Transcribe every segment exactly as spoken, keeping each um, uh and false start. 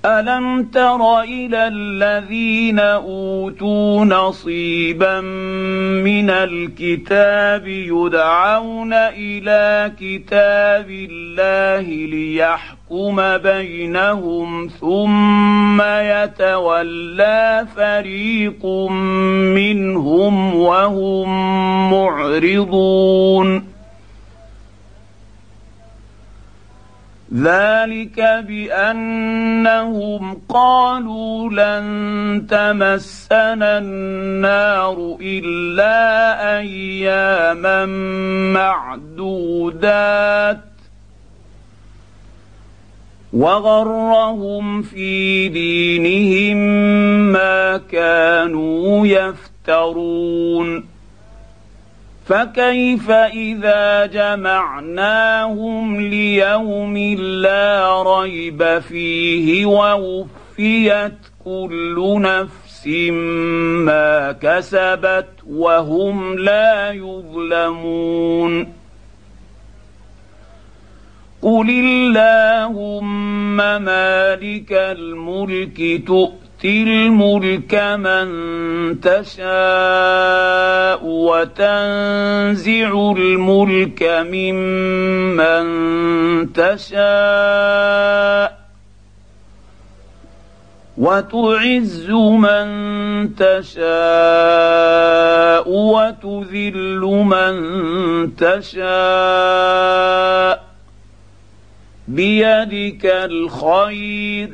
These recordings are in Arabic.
ألم تر إلى الذين أوتوا نصيبا من الكتاب يدعون إلى كتاب الله ليحكم بينهم ثم يتولى فريق منهم وهم معرضون ذلك بأنهم قالوا لن تمسنا النار إلا أياما معدودات وغرهم في دينهم ما كانوا يفترون فكيف إذا جمعناهم ليوم لا ريب فيه ووفيت كل نفس ما كسبت وهم لا يظلمون قل اللهم مالك الملك تؤتي الملك من تشاء وتنزع الملك ممن تشاء وتعز من تشاء وتذل من تشاء بيدك الخير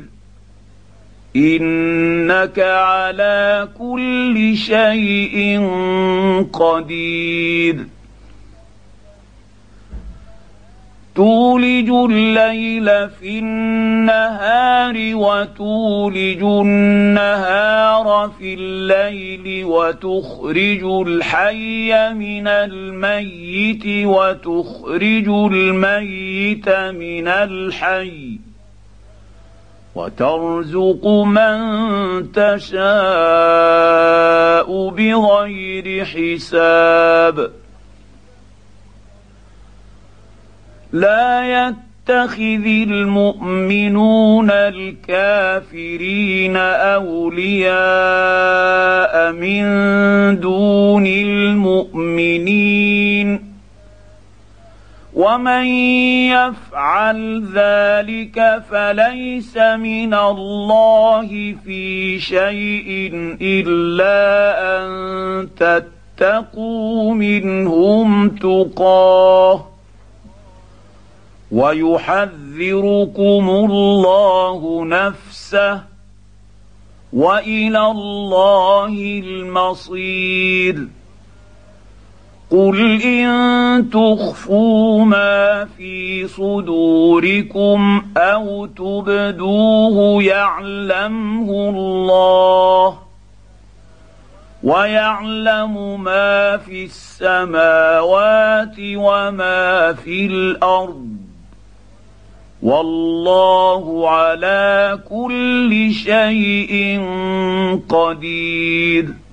إنك على كل شيء قدير تولج الليل في النهار وتولج النهار في الليل وتخرج الحي من الميت وتخرج الميت من الحي وترزق من تشاء بغير حساب لا يتخذ المؤمنون الكافرين أولياء من دون المؤمنين ومن يفعل ذلك فليس من الله في شيء إلا أن تتقوا منهم تقاه ويحذركم الله نفسه وإلى الله المصير قل إن تخفوا ما في صدوركم أو تبدوه يعلمه الله ويعلم ما في السماوات وما في الأرض والله على كل شيء قدير